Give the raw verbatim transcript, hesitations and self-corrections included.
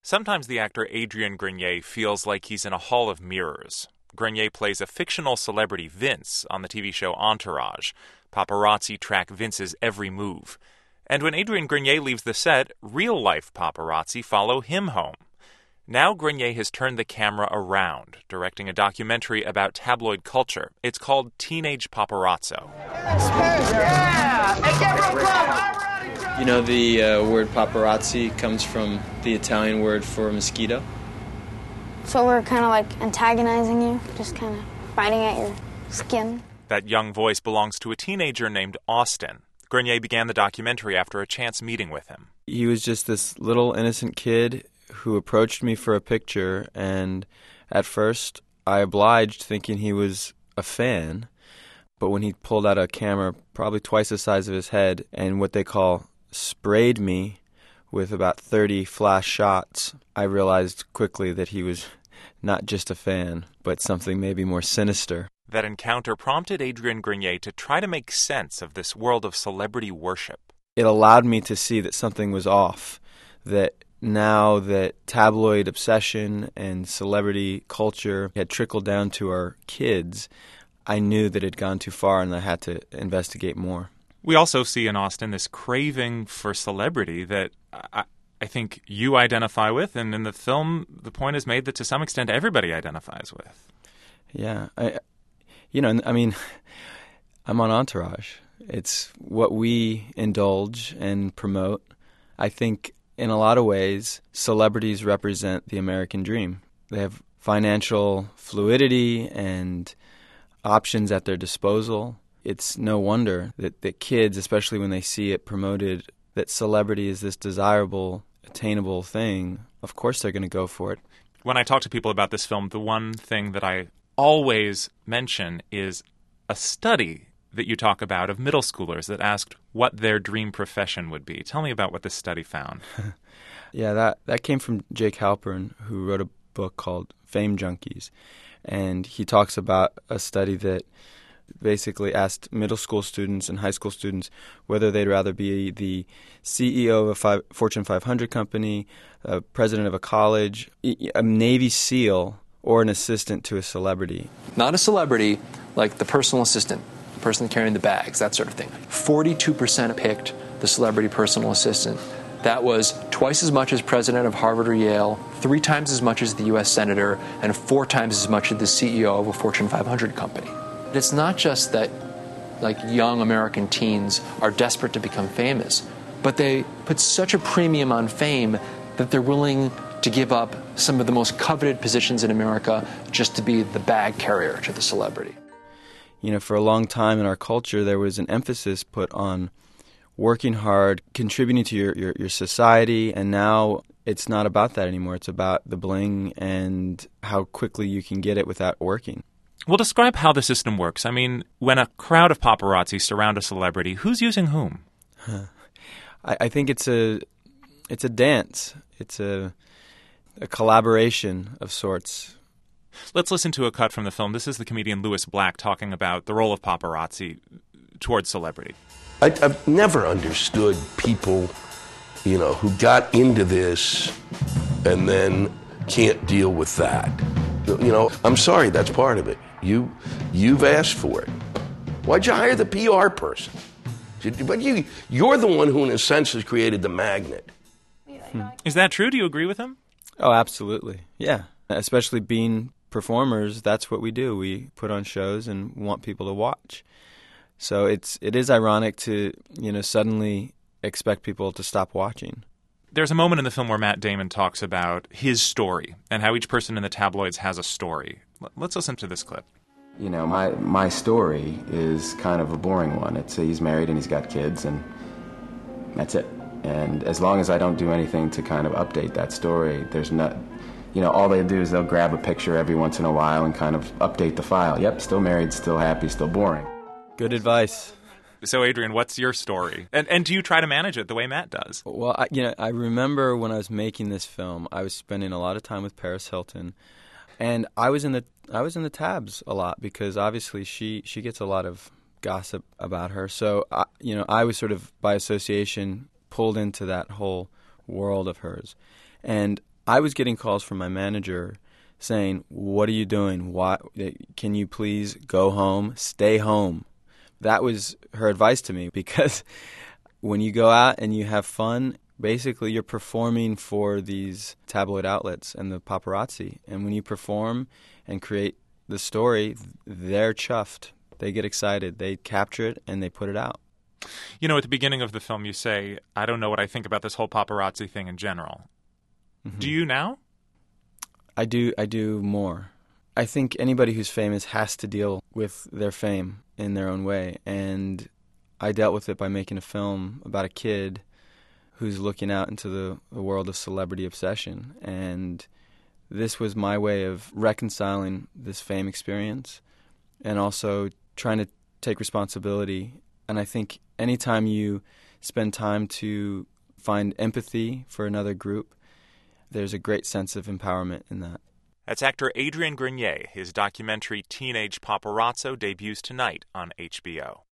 Sometimes the actor Adrian Grenier feels like he's in a hall of mirrors. Grenier plays a fictional celebrity, Vince, on the T V show Entourage. Paparazzi track Vince's every move. And when Adrian Grenier leaves the set, real-life paparazzi follow him home. Now Grenier has turned the camera around, directing a documentary about tabloid culture. It's called Teenage Paparazzo. You know, the uh, word paparazzi comes from the Italian word for mosquito. So we're kind of like antagonizing you, just kind of biting at your skin. That young voice belongs to a teenager named Austin. Grenier began the documentary after a chance meeting with him. He was just this little innocent kid who approached me for a picture, and at first I obliged, thinking he was a fan. But when he pulled out a camera probably twice the size of his head and what they call sprayed me with about thirty flash shots, I realized quickly that he was not just a fan, but something maybe more sinister. That encounter prompted Adrian Grenier to try to make sense of this world of celebrity worship. It allowed me to see that something was off, that now that tabloid obsession and celebrity culture had trickled down to our kids, I knew that it had gone too far and I had to investigate more. We also see in Austin this craving for celebrity that I, I think you identify with, and in the film the point is made that to some extent everybody identifies with. Yeah, I, you know, I mean, I'm on Entourage. It's what we indulge and promote. I think in a lot of ways, celebrities represent the American dream. They have financial fluidity and options at their disposal. It's no wonder that, that kids, especially when they see it promoted, that celebrity is this desirable, attainable thing, of course they're going to go for it. When I talk to people about this film, the one thing that I always mention is a study that you talk about of middle schoolers that asked what their dream profession would be. Tell me about what this study found. Yeah, that, that came from Jake Halpern, who wrote a book called Fame Junkies. And he talks about a study that basically asked middle school students and high school students whether they'd rather be the C E O of a five, Fortune five hundred company, a president of a college, a Navy SEAL, or an assistant to a celebrity. Not a celebrity, like the personal assistant, the person carrying the bags, that sort of thing. forty-two percent picked the celebrity personal assistant. That was twice as much as president of Harvard or Yale, three times as much as the U S senator, and four times as much as the C E O of a Fortune five hundred company. It's not just that like young American teens are desperate to become famous, but they put such a premium on fame that they're willing to give up some of the most coveted positions in America just to be the bag carrier to the celebrity. You know, for a long time in our culture, there was an emphasis put on working hard, contributing to your, your, your society, and now it's not about that anymore. It's about the bling and how quickly you can get it without working. Well, describe how the system works. I mean, when a crowd of paparazzi surround a celebrity, who's using whom? I, I think it's a it's a dance. It's a a collaboration of sorts. Let's listen to a cut from the film. This is the comedian Lewis Black talking about the role of paparazzi towards celebrity. I, I've never understood people, you know, who got into this and then can't deal with that. You know, I'm sorry, that's part of it. You, you've asked for it. Why'd you hire the P R person? But you, you're the one who, in a sense, has created the magnet. Hmm. Is that true? Do you agree with him? Oh, absolutely. Yeah. Especially being performers, that's what we do. We put on shows and want people to watch. So it's it is ironic to, you know, suddenly expect people to stop watching. There's a moment in the film where Matt Damon talks about his story and how each person in the tabloids has a story. Let's listen to this clip. You know, my my story is kind of a boring one. It's he's married and he's got kids, and that's it. And as long as I don't do anything to kind of update that story, there's not, you know, all they do is they'll grab a picture every once in a while and kind of update the file. Yep, still married, still happy, still boring. Good advice. So, Adrian, what's your story? And and do you try to manage it the way Matt does? Well, I, you know, I remember when I was making this film, I was spending a lot of time with Paris Hilton, and I was in the I was in the tabs a lot because obviously she, she gets a lot of gossip about her. So, I, you know, I was sort of by association pulled into that whole world of hers, and I was getting calls from my manager saying, "What are you doing? Why, can you please go home? Stay home." That was her advice to me, because when you go out and you have fun, basically you're performing for these tabloid outlets and the paparazzi. And when you perform and create the story, they're chuffed. They get excited. They capture it and they put it out. You know, at the beginning of the film, you say, "I don't know what I think about this whole paparazzi thing in general." Mm-hmm. Do you now? I do. I do more. I think anybody who's famous has to deal with their fame in their own way. And I dealt with it by making a film about a kid who's looking out into the, the world of celebrity obsession. And this was my way of reconciling this fame experience and also trying to take responsibility. And I think anytime you spend time to find empathy for another group, there's a great sense of empowerment in that. That's actor Adrian Grenier. His documentary Teenage Paparazzo debuts tonight on H B O.